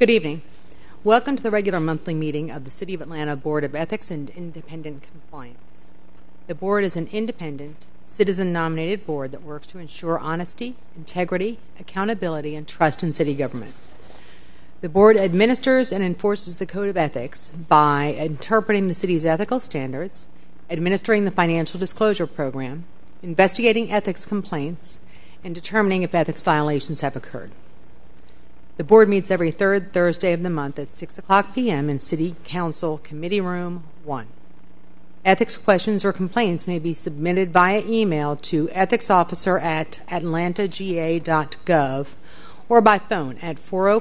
Good evening. Welcome to the regular monthly meeting of the City of Atlanta Board of Ethics and Independent Compliance. The board is an independent, citizen-nominated board that works to ensure honesty, integrity, accountability, and trust in city government. The board administers and enforces the Code of Ethics by interpreting the city's ethical standards, administering the Financial Disclosure Program, investigating ethics complaints, and determining if ethics violations have occurred. The board meets every third Thursday of the month at 6 o'clock p.m. in City Council Committee Room 1. Ethics questions or complaints may be submitted via email to ethicsofficer@atlantaga.gov or by phone at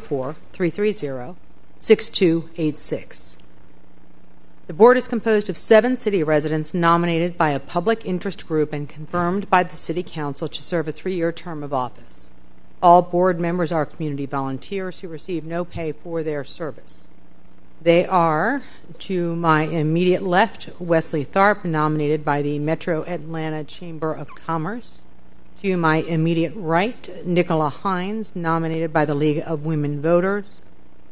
404-330-6286. The board is composed of 7 city residents nominated by a public interest group and confirmed by the City Council to serve a 3-year term of office. All board members are community volunteers who receive no pay for their service. They are, to my immediate left, Wesley Tharp, nominated by the Metro Atlanta Chamber of Commerce. To my immediate right, Nicola Hines, nominated by the League of Women Voters.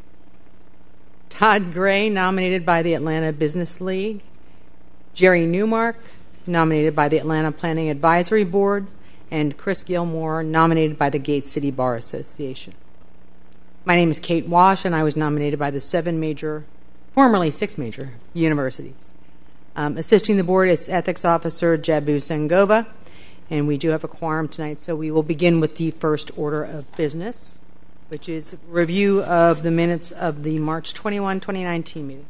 Todd Gray, nominated by the Atlanta Business League. Jerry Newmark, nominated by the Atlanta Planning Advisory Board. And Chris Gilmore, nominated by the Gates City Bar Association. My name is Kate Wash, and I was nominated by the formerly 6 major universities. Assisting the board is Ethics Officer Jabu Sangova, and we do have a quorum tonight, so we will begin with the first order of business, which is review of the minutes of the March 21, 2019 meeting.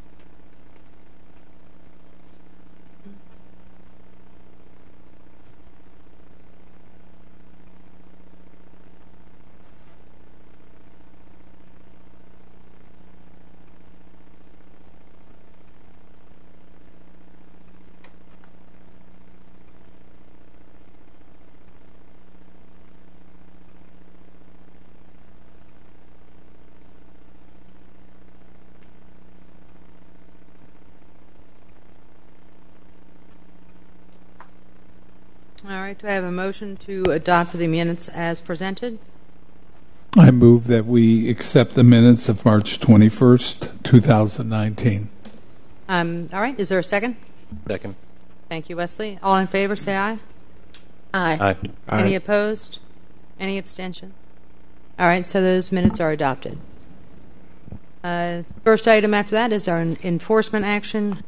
All right, do I have a motion to adopt the minutes as presented? I move that we accept the minutes of March 21st, 2019. All right, is there a second? Second. Thank you, Wesley. All in favor, say aye. Aye. Any opposed? Any abstention? All right, so those minutes are adopted. First item after that is our enforcement action,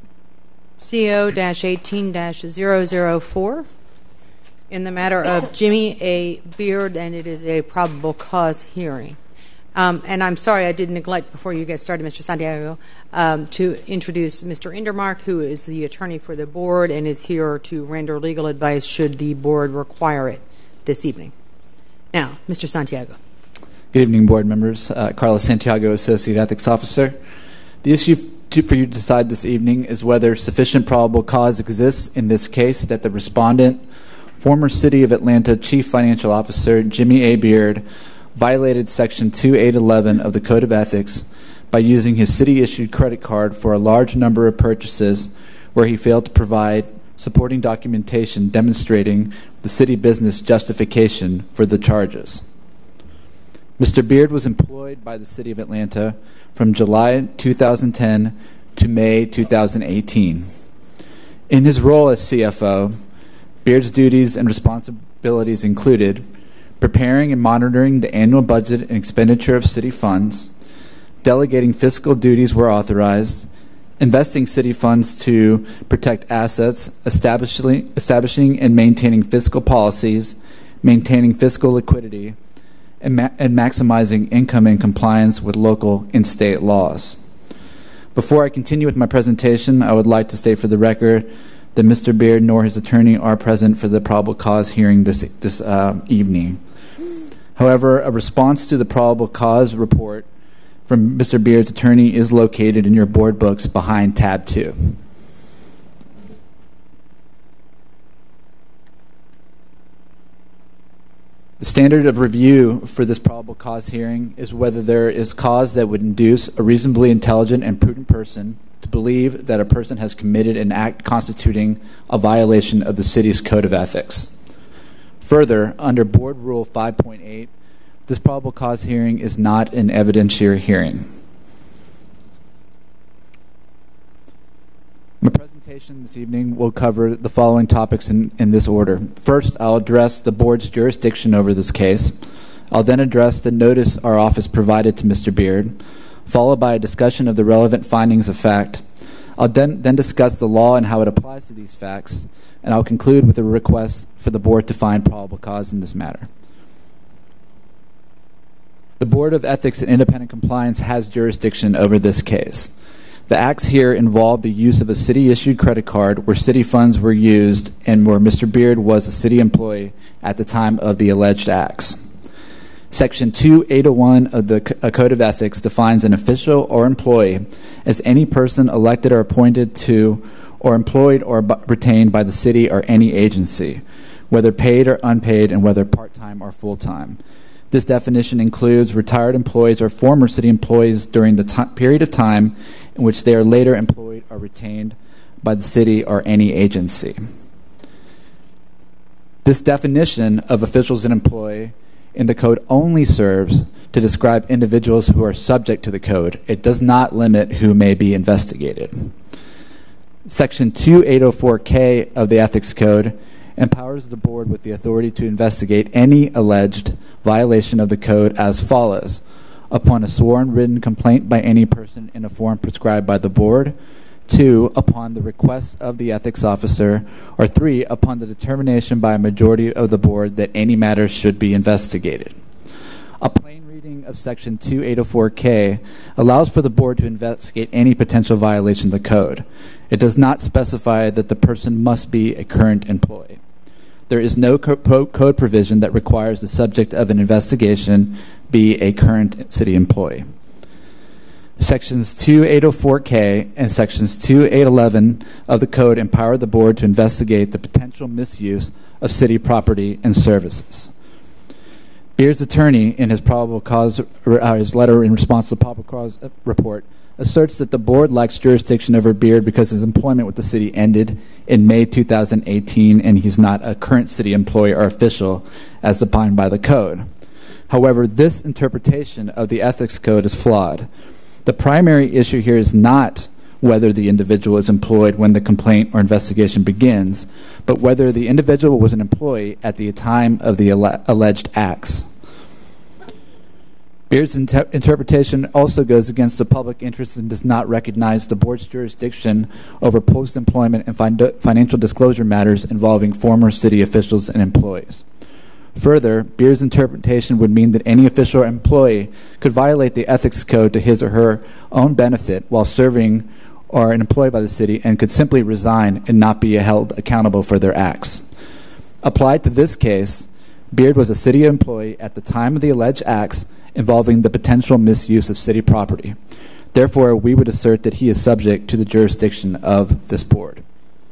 CO-18-004. In the matter of Jimmy A. Beard, and it is a probable cause hearing. And I'm sorry I did neglect before you get started, Mr. Santiago, to introduce Mr. Indermark, who is the attorney for the board and is here to render legal advice should the board require it this evening. Now, Mr. Santiago. Good evening, board members. Carlos Santiago, Associate Ethics Officer. The issue for you to decide this evening is whether sufficient probable cause exists in this case that the respondent, former City of Atlanta Chief Financial Officer Jimmy A. Beard, violated Section 2811 of the Code of Ethics by using his city-issued credit card for a large number of purchases where he failed to provide supporting documentation demonstrating the city business justification for the charges. Mr. Beard was employed by the City of Atlanta from July 2010 to May 2018. In his role as CFO, Beard's duties and responsibilities included preparing and monitoring the annual budget and expenditure of city funds, delegating fiscal duties where authorized, investing city funds to protect assets, establishing and maintaining fiscal policies, maintaining fiscal liquidity, and maximizing income in compliance with local and state laws. Before I continue with my presentation, I would like to state for the record that Mr. Beard nor his attorney are present for the probable cause hearing this evening. However, a response to the probable cause report from Mr. Beard's attorney is located in your board books behind tab 2. The standard of review for this probable cause hearing is whether there is cause that would induce a reasonably intelligent and prudent person to believe that a person has committed an act constituting a violation of the city's Code of Ethics. Further, under Board Rule 5.8, This probable cause hearing is not an evidentiary hearing. My presentation this evening will cover the following topics in this order. First, I'll address the board's jurisdiction over this case. I'll then address the notice our office provided to Mr. Beard, followed by a discussion of the relevant findings of fact. I'll then discuss the law and how it applies to these facts, and I'll conclude with a request for the board to find probable cause in this matter. The Board of Ethics and Independent Compliance has jurisdiction over this case. The acts here involve the use of a city-issued credit card where city funds were used and where Mr. Beard was a city employee at the time of the alleged acts. Section 2801 of the Code of Ethics defines an official or employee as any person elected or appointed to or employed or retained by the city or any agency, whether paid or unpaid and whether part-time or full-time. This definition includes retired employees or former city employees during the period of time in which they are later employed or retained by the city or any agency. This definition of officials and employee in the code only serves to describe individuals who are subject to the code. It does not limit who may be investigated. Section 2804K of the Ethics Code empowers the board with the authority to investigate any alleged violation of the code as follows: upon a sworn written complaint by any person in a form prescribed by the board; 2, upon the request of the ethics officer; or 3, upon the determination by a majority of the board that any matter should be investigated. A plain reading of Section 2804K allows for the board to investigate any potential violation of the code. It does not specify that the person must be a current employee. There is no code provision that requires the subject of an investigation be a current city employee. Sections 2804K and Sections 2811 of the Code empower the board to investigate the potential misuse of city property and services. Beard's attorney, in his probable cause, his letter in response to the probable cause report, asserts that the board lacks jurisdiction over Beard because his employment with the city ended in May 2018 and he's not a current city employee or official as defined by the code. However, this interpretation of the ethics code is flawed. The primary issue here is not whether the individual is employed when the complaint or investigation begins, but whether the individual was an employee at the time of the alleged acts. Beard's interpretation also goes against the public interest and does not recognize the board's jurisdiction over post-employment and financial disclosure matters involving former city officials and employees. Further, Beard's interpretation would mean that any official or employee could violate the ethics code to his or her own benefit while serving or an employee by the city and could simply resign and not be held accountable for their acts. Applied to this case, Beard was a city employee at the time of the alleged acts involving the potential misuse of city property. Therefore, we would assert that he is subject to the jurisdiction of this board.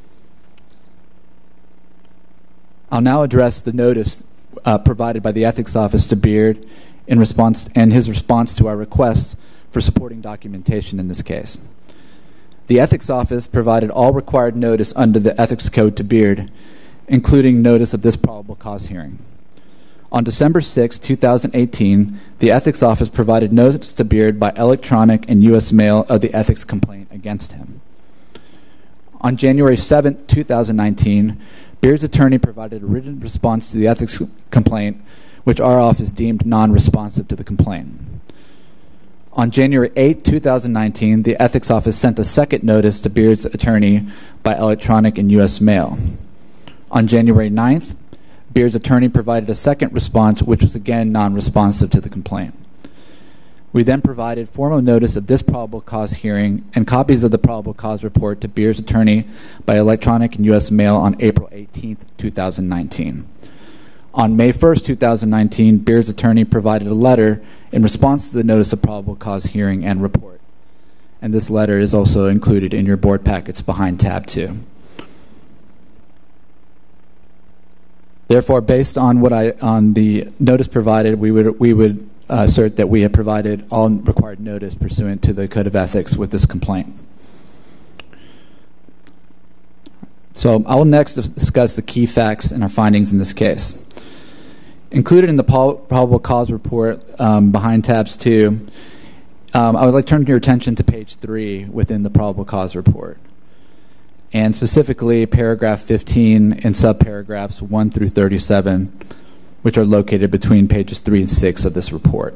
I'll now address the notice provided by the Ethics Office to Beard in response to our requests for supporting documentation in this case. The Ethics Office provided all required notice under the Ethics Code to Beard, including notice of this probable cause hearing. On December 6, 2018, the Ethics Office provided notice to Beard by electronic and U.S. mail of the ethics complaint against him. On January 7, 2019, Beard's attorney provided a written response to the ethics complaint, which our office deemed non-responsive to the complaint. On January 8, 2019, the Ethics Office sent a second notice to Beard's attorney by electronic and U.S. mail. On January 9th, Beard's attorney provided a second response, which was again non-responsive to the complaint. We then provided formal notice of this probable cause hearing and copies of the probable cause report to Beard's attorney by electronic and U.S. mail on April 18, 2019. On May 1, 2019, Beard's attorney provided a letter in response to the notice of probable cause hearing and report. And this letter is also included in your board packets behind tab 2. Therefore, based on on the notice provided, we would assert that we have provided all required notice pursuant to the Code of Ethics with this complaint. So I will next discuss the key facts and our findings in this case. Included in the probable cause report behind tabs 2, I would like to turn your attention to page 3 within the probable cause report, and specifically paragraph 15 and subparagraphs 1 through 37, which are located between pages 3 and 6 of this report.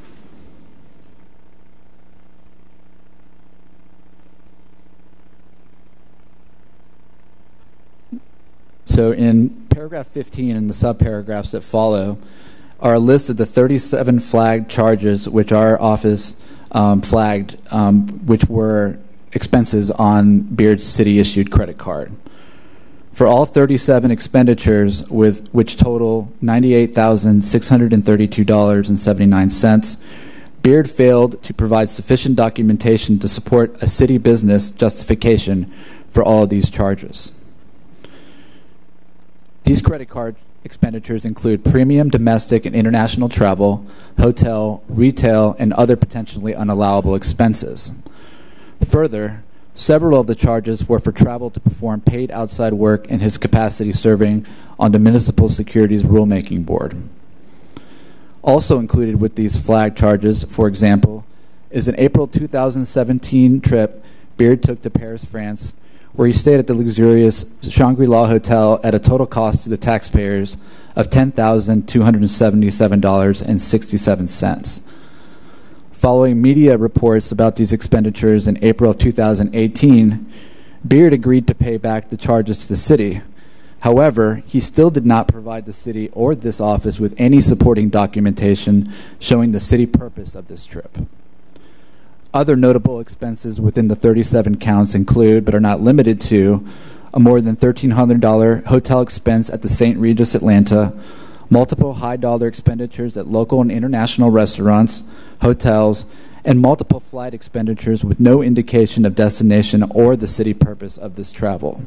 So in paragraph 15 and the subparagraphs that follow are a list of the 37 flagged charges which our office flagged, which were expenses on Beard's city-issued credit card. For all 37 expenditures, which total $98,632.79, Beard failed to provide sufficient documentation to support a city business justification for all of these charges. These credit card expenditures include premium domestic and international travel, hotel, retail, and other potentially unallowable expenses. Further, several of the charges were for travel to perform paid outside work in his capacity serving on the Municipal Securities Rulemaking Board. Also included with these flagged charges, for example, is an April 2017 trip Beard took to Paris, France, where he stayed at the luxurious Shangri-La Hotel at a total cost to the taxpayers of $10,277.67. Following media reports about these expenditures in April of 2018, Beard agreed to pay back the charges to the city. However, he still did not provide the city or this office with any supporting documentation showing the city purpose of this trip. Other notable expenses within the 37 counts include, but are not limited to, a more than $1,300 hotel expense at the St. Regis Atlanta, multiple high-dollar expenditures at local and international restaurants, hotels, and multiple flight expenditures with no indication of destination or the city purpose of this travel.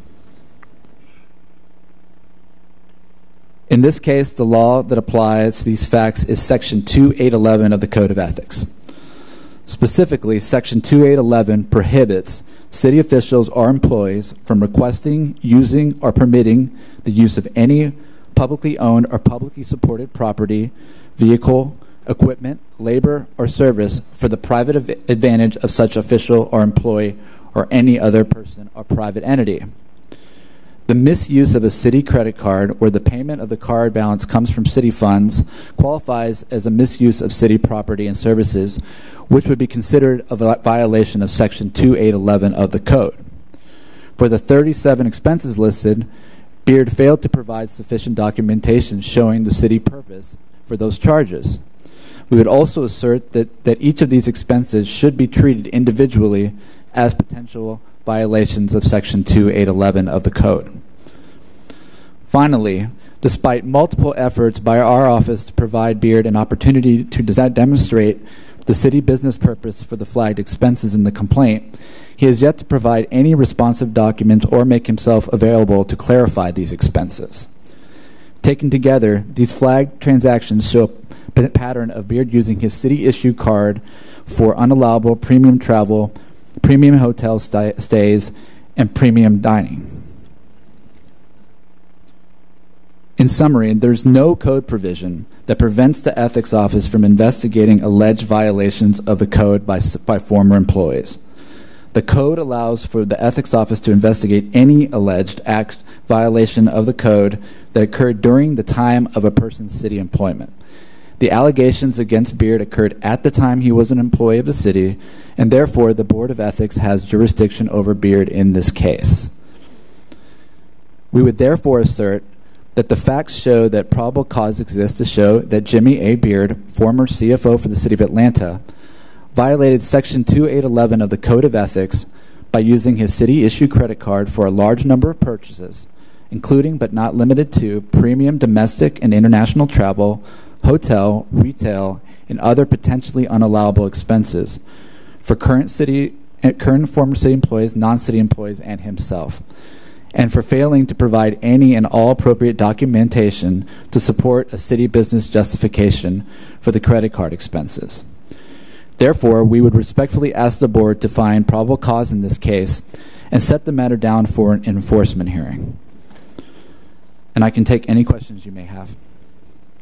In this case, the law that applies to these facts is Section 2811 of the Code of Ethics. Specifically, Section 2811 prohibits city officials or employees from requesting, using, or permitting the use of any publicly owned or publicly supported property, vehicle, equipment, labor, or service for the private advantage of such official or employee or any other person or private entity. The misuse of a city credit card where the payment of the card balance comes from city funds qualifies as a misuse of city property and services, which would be considered a violation of Section 2811 of the Code. For the 37 expenses listed, Beard failed to provide sufficient documentation showing the city purpose for those charges. We would also assert that each of these expenses should be treated individually as potential violations of Section 2811 of the Code. Finally, despite multiple efforts by our office to provide Beard an opportunity to demonstrate the city business purpose for the flagged expenses in the complaint, he has yet to provide any responsive documents or make himself available to clarify these expenses. Taken together, these flagged transactions show a pattern of Beard using his city-issued card for unallowable premium travel, premium hotel stays, and premium dining. In summary, there's no code provision that prevents the Ethics Office from investigating alleged violations of the code by former employees. The code allows for the Ethics Office to investigate any alleged violation of the code that occurred during the time of a person's city employment. The allegations against Beard occurred at the time he was an employee of the city, and therefore the Board of Ethics has jurisdiction over Beard in this case. We would therefore assert that the facts show that probable cause exists to show that Jimmy A. Beard, former CFO for the City of Atlanta, violated Section 2811 of the Code of Ethics by using his city-issued credit card for a large number of purchases, including but not limited to premium domestic and international travel, hotel, retail, and other potentially unallowable expenses for current and former city employees, non-city employees, and himself, and for failing to provide any and all appropriate documentation to support a city business justification for the credit card expenses. Therefore, we would respectfully ask the board to find probable cause in this case and set the matter down for an enforcement hearing. And I can take any questions you may have.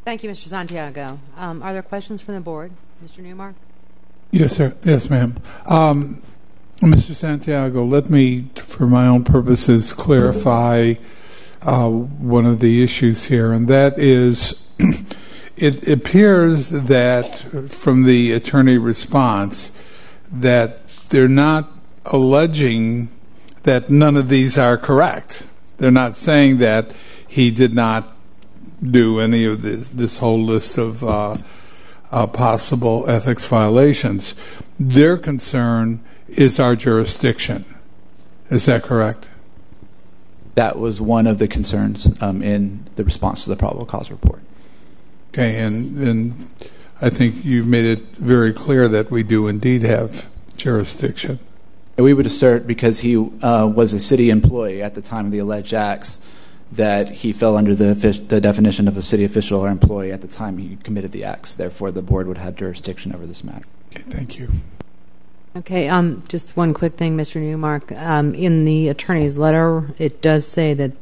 Thank you, Mr. Santiago. Are there questions from the board? Mr. Newmark? Yes, sir. Yes, ma'am. Mr. Santiago, let me, for my own purposes, clarify one of the issues here, and that is it appears that from the attorney response that they're not alleging that none of these are correct. They're not saying that he did not do any of this whole list of possible ethics violations. Their concern is our jurisdiction. Is that correct? That was one of the concerns in the response to the probable cause report. Okay, and I think you've made it very clear that we do indeed have jurisdiction. And we would assert, because he was a city employee at the time of the alleged acts, that he fell under the definition of a city official or employee at the time he committed the acts. Therefore, the board would have jurisdiction over this matter. Okay, thank you. Okay, just one quick thing, Mr. Newmark. In the attorney's letter, it does say that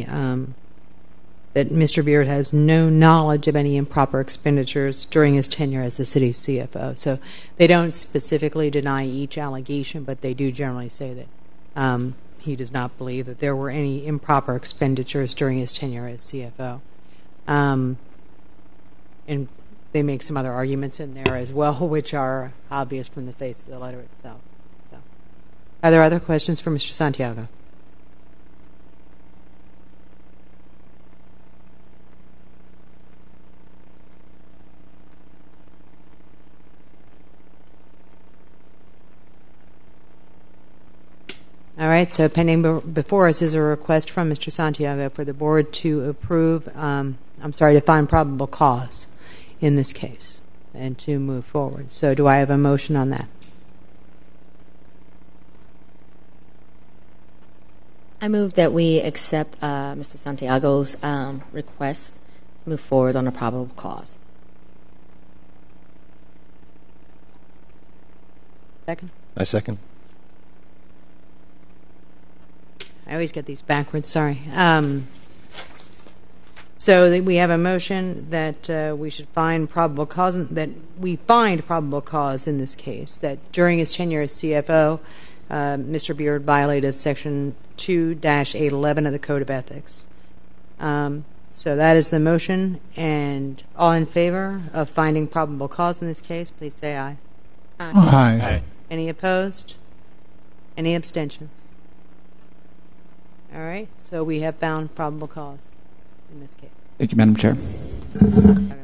that Mr. Beard has no knowledge of any improper expenditures during his tenure as the city's CFO. So they don't specifically deny each allegation, but they do generally say that he does not believe that there were any improper expenditures during his tenure as CFO. And they make some other arguments in there as well, which are obvious from the face of the letter itself. So, are there other questions for Mr. Santiago? All right, so pending before us is a request from Mr. Santiago for the board to approve, to find probable cause in this case and to move forward. So do I have a motion on that? I move that we accept Mr. Santiago's request to move forward on a probable cause. Second? I second. I always get these backwards, sorry. So we have a motion that we should find probable cause, that we find probable cause in this case, that during his tenure as CFO, Mr. Beard violated Section 2-811 of the Code of Ethics. So that is the motion, and all in favor of finding probable cause in this case, please say aye. Aye. Aye. Any opposed? Any abstentions? All right, so we have found probable cause in this case. Thank you, Madam Chair. Okay.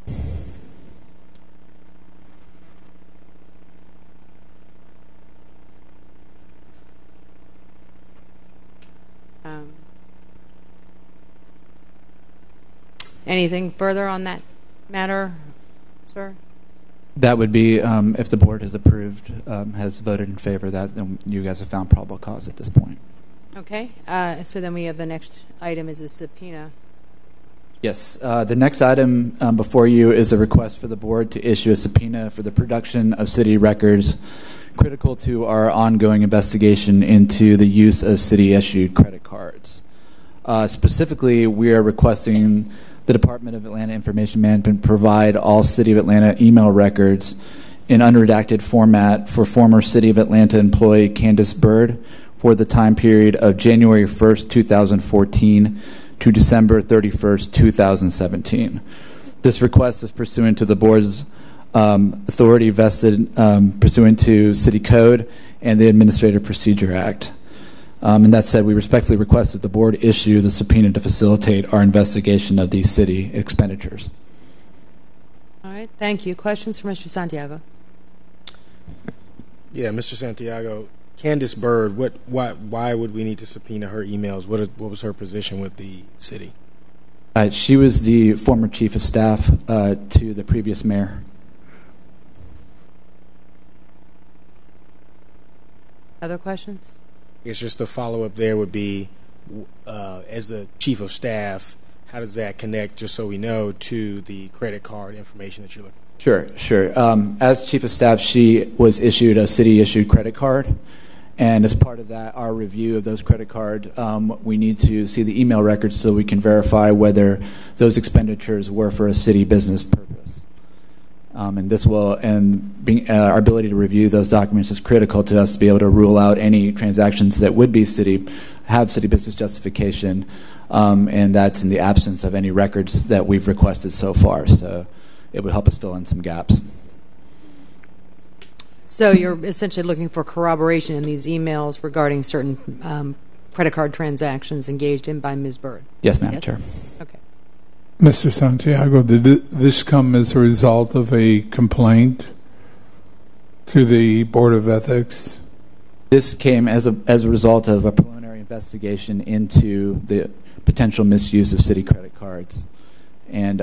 Anything further on that matter, sir? That would be, if the board has approved, has voted in favor of that, then you guys have found probable cause at this point. Okay, so then we have the next item is a subpoena. Yes. The next item before you is the request for the board to issue a subpoena for the production of city records critical to our ongoing investigation into the use of city-issued credit cards. Specifically, we are requesting the Department of Atlanta Information Management provide all City of Atlanta email records in unredacted format for former City of Atlanta employee Candace Bird for the time period of January 1st, 2014 to December 31st, 2017. This request is pursuant to the board's authority vested pursuant to City Code and the Administrative Procedure Act. And that said, we respectfully request that the board issue the subpoena to facilitate our investigation of these city expenditures. All right, thank you. Questions for Mr. Santiago? Yeah, Mr. Santiago, Candace Bird, why would we need to subpoena her emails? What was her position with the city? She was the former chief of staff to the previous mayor. Other questions? It's just a follow-up there would be, as the chief of staff, how does that connect, just so we know, to the credit card information that you're looking for? Sure. As chief of staff, she was issued a city-issued credit card, And as part of that, our review of those credit card, we need to see the email records so we can verify whether those expenditures were for a city business purpose. And this will, our ability to review those documents is critical to us to be able to rule out any transactions that would be have city business justification, and that's in the absence of any records that we've requested so far. So it would help us fill in some gaps. So you're essentially looking for corroboration in these emails regarding certain credit card transactions engaged in by Ms. Bird? Yes, Madam Chair. Okay. Mr. Santiago, did this come as a result of a complaint to the Board of Ethics? This came as a result of a preliminary investigation into the potential misuse of city credit cards, and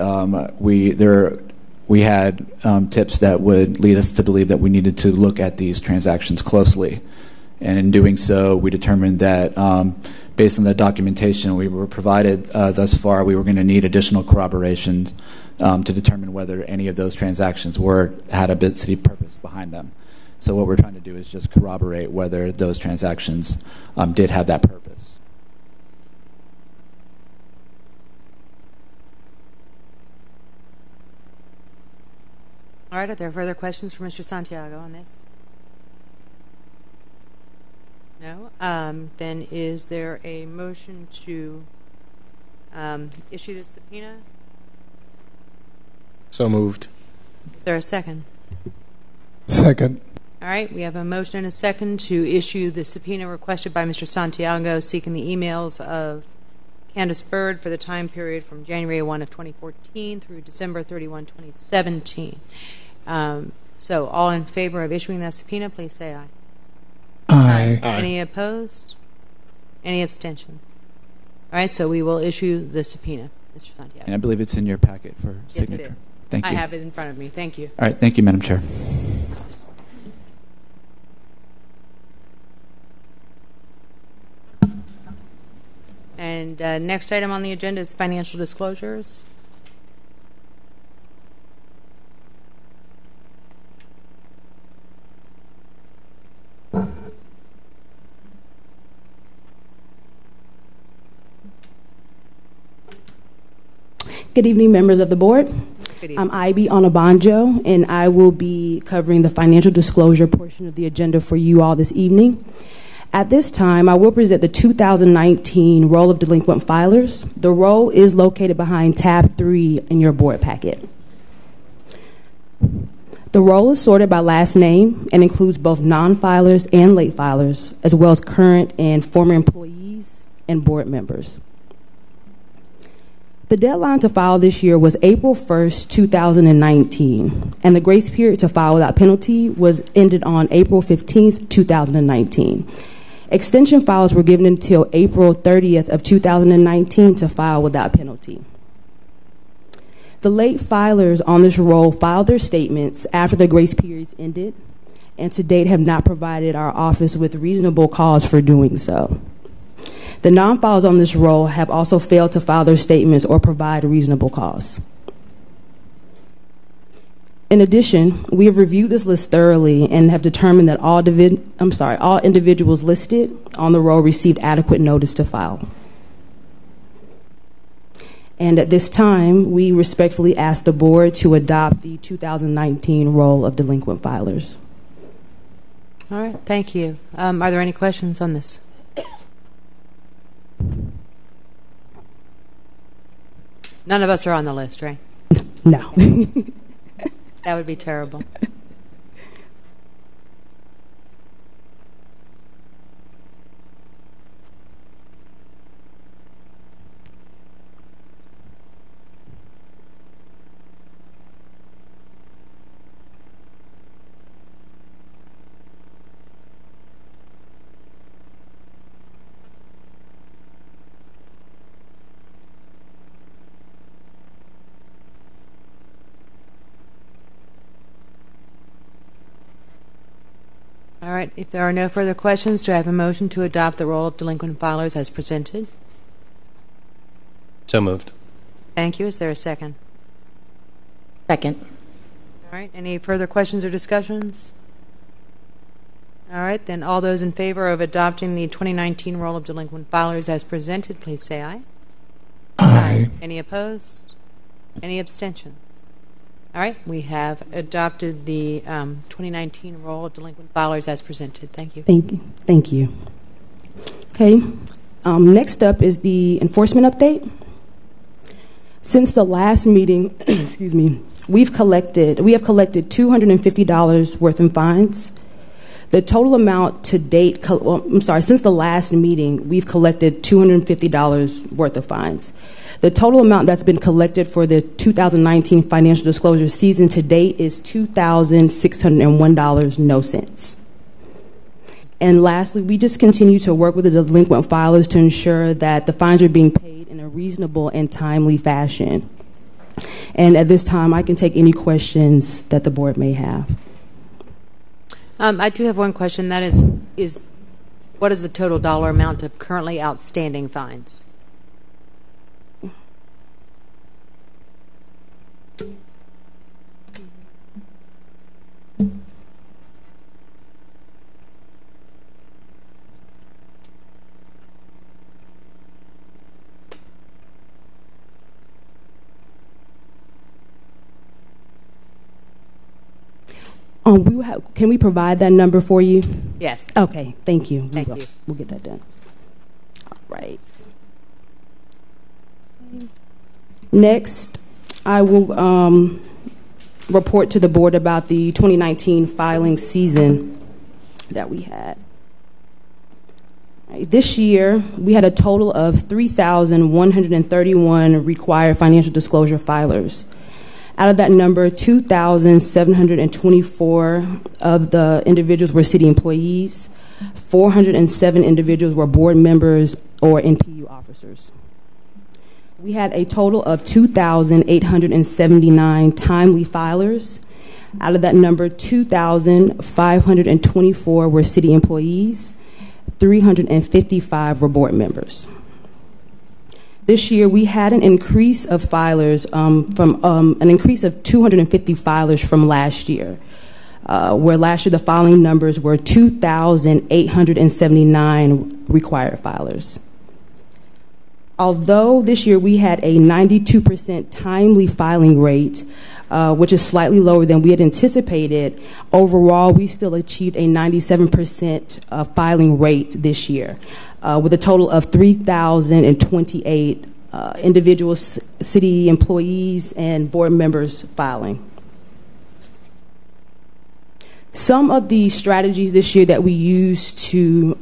we had tips that would lead us to believe that we needed to look at these transactions closely. And in doing so, we determined that based on the documentation we were provided thus far, we were going to need additional corroboration to determine whether any of those transactions had a city purpose behind them. So what we're trying to do is just corroborate whether those transactions did have that purpose. All right, are there further questions for Mr. Santiago on this? No? Then is there a motion to issue the subpoena? So moved. Is there a second? Second. All right, we have a motion and a second to issue the subpoena requested by Mr. Santiago seeking the emails of Candace Bird for the time period from January 1 of 2014 through December 31, 2017. So all in favor of issuing that subpoena, please say aye. Aye. Aye. Any opposed? Any abstentions? All right, so we will issue the subpoena, Mr. Santiago. And I believe it's in your packet for signature. Yes, it is. Thank you. I have it in front of me. Thank you. All right, thank you, Madam Chair. And next item on the agenda is financial disclosures. Good evening, members of the board. Good evening. I'm Ivy Onabanjo, and I will be covering the financial disclosure portion of the agenda for you all this evening. At this time, I will present the 2019 Roll of Delinquent Filers. The roll is located behind tab 3 in your board packet. The roll is sorted by last name and includes both non-filers and late filers, as well as current and former employees and board members. The deadline to file this year was April 1st, 2019, and the grace period to file without penalty was ended on April 15th, 2019. Extension files were given until April 30th of 2019 to file without penalty. The late filers on this roll filed their statements after the grace periods ended, and to date have not provided our office with reasonable cause for doing so. The non-filers on this roll have also failed to file their statements or provide a reasonable cause. In addition, we have reviewed this list thoroughly and have determined that all individuals listed on the roll received adequate notice to file. And at this time, we respectfully ask the board to adopt the 2019 Roll of Delinquent Filers. All right, thank you. Are there any questions on this? None of us are on the list, right? No. That would be terrible. All right, if there are no further questions, do I have a motion to adopt the roll of delinquent filers as presented? So moved. Thank you. Is there a second? Second. All right, any further questions or discussions? All right, then all those in favor of adopting the 2019 roll of delinquent filers as presented, please say aye. Aye. Any opposed? Any abstentions? All right, we have adopted the 2019 roll of delinquent filers as presented. Thank you. Thank you. Thank you. Okay. Next up is the enforcement update. Since the last meeting, excuse me, we have collected $250 worth in fines. The total amount to date, since the last meeting, we've collected $250 worth of fines. The total amount that's been collected for the 2019 financial disclosure season to date is $2,601, no cents. And lastly, we just continue to work with the delinquent filers to ensure that the fines are being paid in a reasonable and timely fashion. And at this time, I can take any questions that the board may have. I do have one question. That is what is the total dollar amount of currently outstanding fines? Can we provide that number for you? Yes. Okay, thank you. Thank you. We'll get that done. All right. Next, I will report to the board about the 2019 filing season that we had. This year, we had a total of 3,131 required financial disclosure filers. Out of that number, 2,724 of the individuals were city employees. 407 individuals were board members or NPU officers. We had a total of 2,879 timely filers. Out of that number, 2,524 were city employees. 355 were board members. This year, we had an increase of filers from an increase of 250 filers from last year, where last year the filing numbers were 2,879 required filers. Although this year we had a 92% timely filing rate, which is slightly lower than we had anticipated, overall we still achieved a 97% filing rate this year, with a total of 3,028 individual city employees and board members filing. Some of the strategies this year that we used to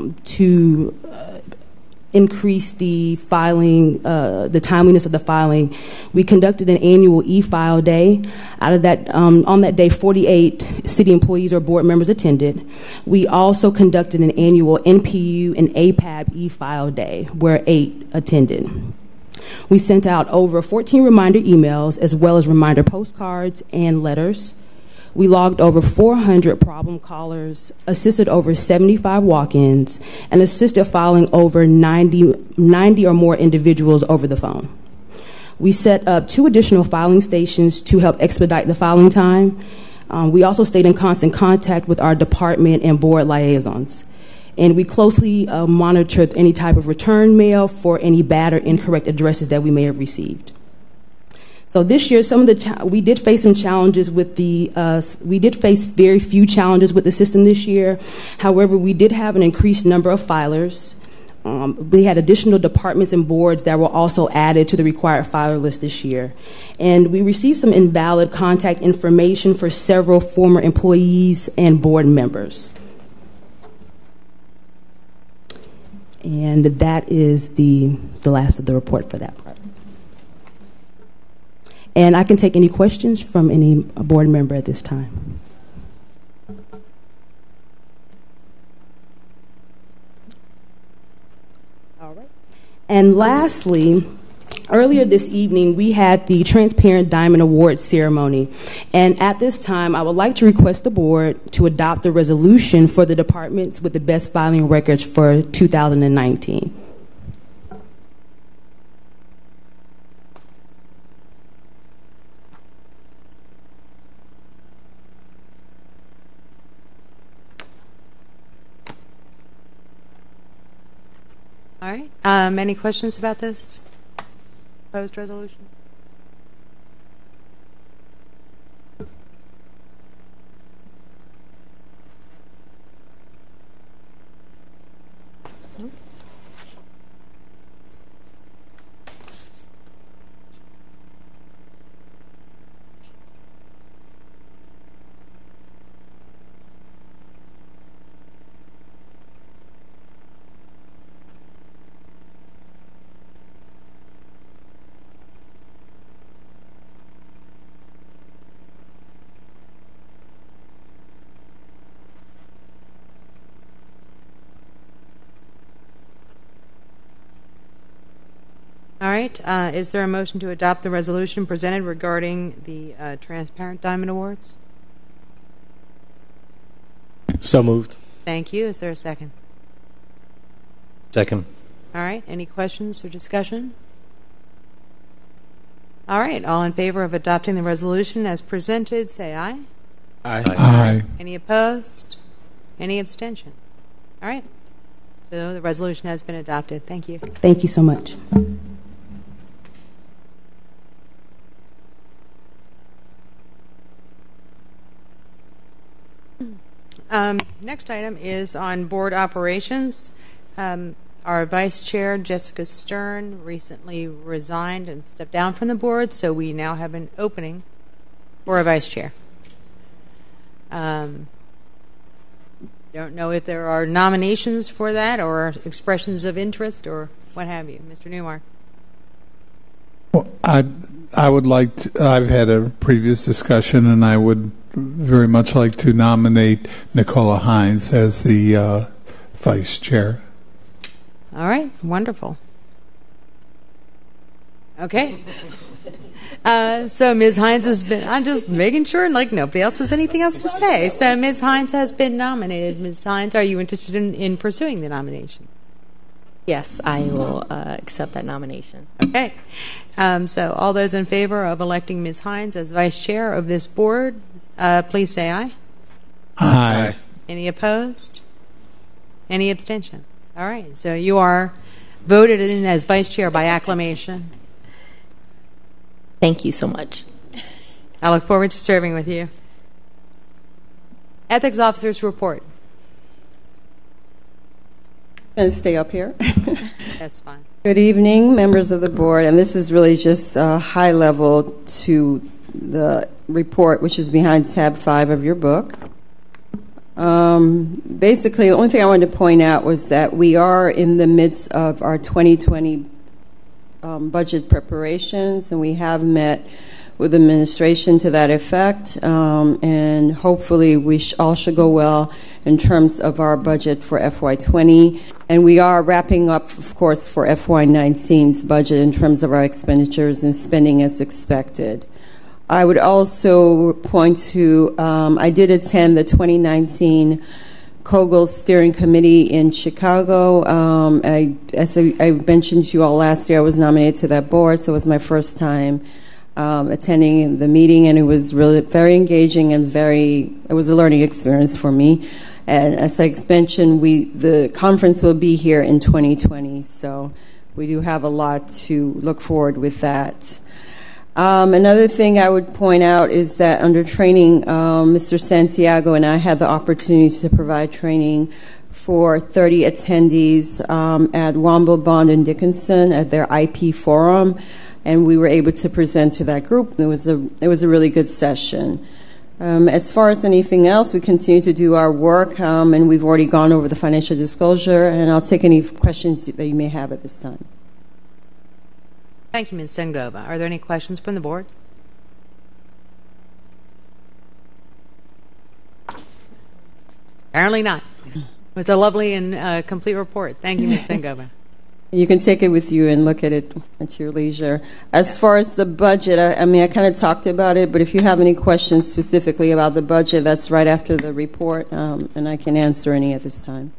increase the filing, the timeliness of the filing, we conducted an annual e-file day. Out of that, on that day, 48 city employees or board members attended. We also conducted an annual NPU and APAB e-file day, where 8 attended. We sent out over 14 reminder emails, as well as reminder postcards and letters. We logged over 400 problem callers, assisted over 75 walk-ins, and assisted filing over 90 or more individuals over the phone. We set up 2 additional filing stations to help expedite the filing time. We also stayed in constant contact with our department and board liaisons. And we closely monitored any type of return mail for any bad or incorrect addresses that we may have received. So this year, we did face some challenges with we did face very few challenges with the system this year. However, we did have an increased number of filers. We had additional departments and boards that were also added to the required filer list this year. And we received some invalid contact information for several former employees and board members. And that is the last of the report for that part. And I can take any questions from any board member at this time. All right. And lastly, earlier this evening, we had the Transparent Diamond Awards ceremony. And at this time, I would like to request the board to adopt the resolution for the departments with the best filing records for 2019. All right. Any questions about this proposed resolution? All right. Is there a motion to adopt the resolution presented regarding the Transparent Diamond Awards? So moved. Thank you. Is there a second? Second. All right. Any questions or discussion? All right. All in favor of adopting the resolution as presented, say aye. Aye. Aye. Any opposed? Any abstentions? All right. So the resolution has been adopted. Thank you. Thank you so much. Next item is on board operations. Our vice chair, Jessica Stern, recently resigned and stepped down from the board, so we now have an opening for a vice chair. Don't know if there are nominations for that or expressions of interest or what have you. Mr. Newmark. Well, I would like to, I've had a previous discussion, and I would very much like to nominate Nicola Hines as the vice chair. All right, wonderful. Okay. So Ms. Hines has been, I'm just making sure, like nobody else has anything else to say. So Ms. Hines has been nominated. Ms. Hines, are you interested in pursuing the nomination? Yes, I will accept that nomination. Okay. So all those in favor of electing Ms. Hines as vice chair of this board, please say aye. Aye. Any opposed? Any abstentions? All right. So you are voted in as vice chair by acclamation. Thank you so much. I look forward to serving with you. Ethics officers report. Going to stay up here. That's fine. Good evening, members of the board, and this is really just high level to the report, which is behind tab 5 of your book. Basically, the only thing I wanted to point out was that we are in the midst of our 2020 budget preparations, and we have met with administration to that effect, and hopefully we all should go well in terms of our budget for FY20. And we are wrapping up, of course, for FY19's budget in terms of our expenditures and spending as expected. I would also point to, I did attend the 2019 Kogel Steering Committee in Chicago. As I mentioned to you all last year, I was nominated to that board, so it was my first time attending the meeting, and it was really very engaging and it was a learning experience for me. And as I mentioned, the conference will be here in 2020, so we do have a lot to look forward with that. Another thing I would point out is that under training, Mr. Santiago and I had the opportunity to provide training for 30 attendees at Womble, Bond, and Dickinson at their IP forum, and we were able to present to that group. It was a really good session. As far as anything else, we continue to do our work, and we've already gone over the financial disclosure, and I'll take any questions that you may have at this time. Thank you, Ms. Sengova. Are there any questions from the board? Apparently not. It was a lovely and complete report. Thank you, Ms. Sengova. You can take it with you and look at it at your leisure. As far as the budget, I mean, I kind of talked about it, but if you have any questions specifically about the budget, that's right after the report, and I can answer any at this time.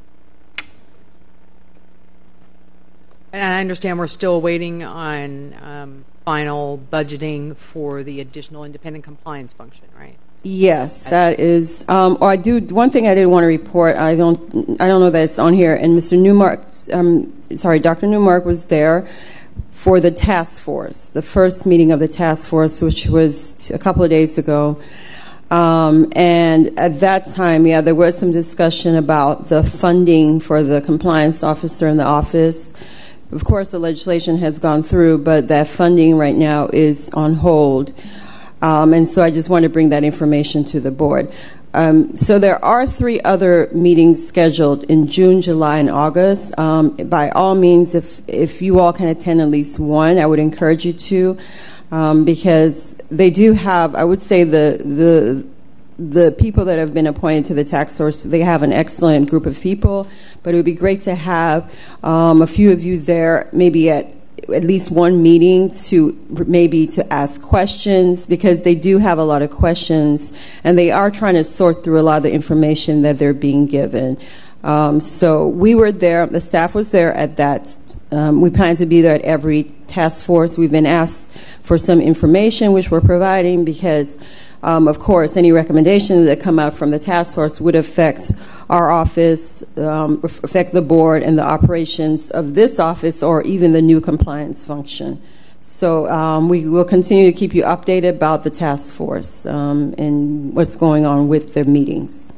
And I understand we're still waiting on final budgeting for the additional independent compliance function, right? Yes, that is. I do one thing I did want to report. I don't know that it's on here. And Mr. Newmark, Dr. Newmark was there for the task force, the first meeting of the task force, which was a couple of days ago. And at that time, there was some discussion about the funding for the compliance officer in the office. Of course, the legislation has gone through, but that funding right now is on hold. And so I just want to bring that information to the board. So there are 3 other meetings scheduled in June, July, and August. By all means, if you all can attend at least one, I would encourage you to, because they do have, I would say, the people that have been appointed to the task force, they have an excellent group of people, but it would be great to have a few of you there, maybe at least one meeting to ask questions, because they do have a lot of questions and they are trying to sort through a lot of the information that they're being given. So we were there, the staff was there at that. We plan to be there at every task force. We've been asked for some information, which we're providing, because of course, any recommendations that come out from the task force would affect our office, affect the board and the operations of this office, or even the new compliance function. So we will continue to keep you updated about the task force and what's going on with the meetings.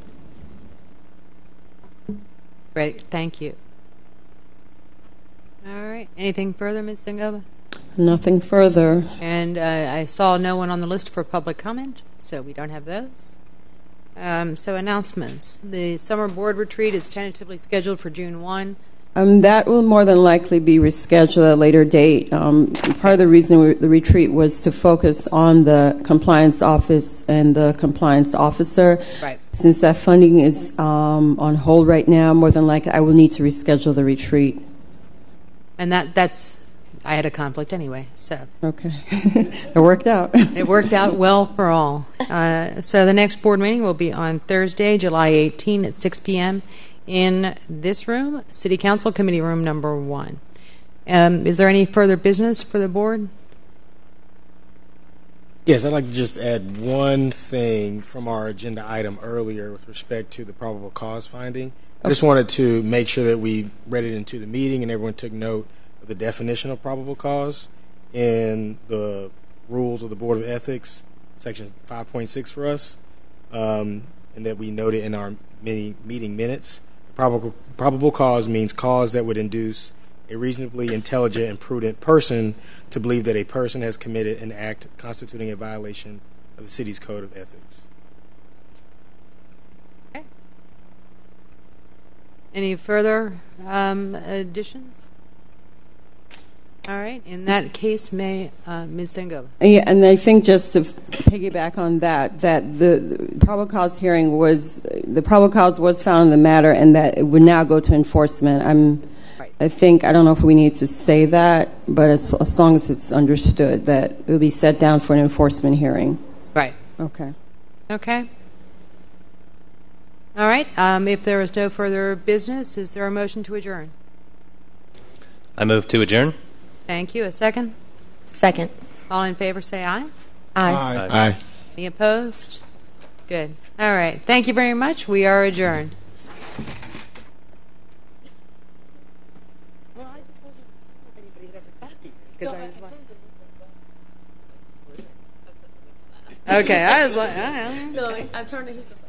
Great, thank you. All right, anything further, Ms. Zingova? Nothing further. And I saw no one on the list for public comment, so we don't have those. So announcements. The summer board retreat is tentatively scheduled for June 1. That will more than likely be rescheduled at a later date. Part of the reason the retreat was to focus on the compliance office and the compliance officer. Right. Since that funding is on hold right now, more than likely I will need to reschedule the retreat. And that's, I had a conflict anyway, so. Okay. It worked out. It worked out well for all. So the next board meeting will be on Thursday, July 18 at 6 p.m. in this room, City Council Committee Room number 1. Is there any further business for the board? Yes, I'd like to just add one thing from our agenda item earlier with respect to the probable cause finding. I just wanted to make sure that we read it into the meeting and everyone took note of the definition of probable cause in the rules of the Board of Ethics, section 5.6 for us, and that we note it in our meeting minutes. Probable cause means cause that would induce a reasonably intelligent and prudent person to believe that a person has committed an act constituting a violation of the city's code of ethics. Okay. Any further additions? All right. In that case, Ms. Zingova. Yeah, and I think just to piggyback on that the probable cause hearing was found in the matter, and that it would now go to enforcement. I don't know if we need to say that, but as long as it's understood that it will be set down for an enforcement hearing. Right. Okay. Okay. All right. If there is no further business, is there a motion to adjourn? I move to adjourn. Thank you. A second? Second. All in favor say aye. Aye. Aye. Any opposed? Good. All right. Thank you very much. We are adjourned. Okay, I was like, No, I turned to him just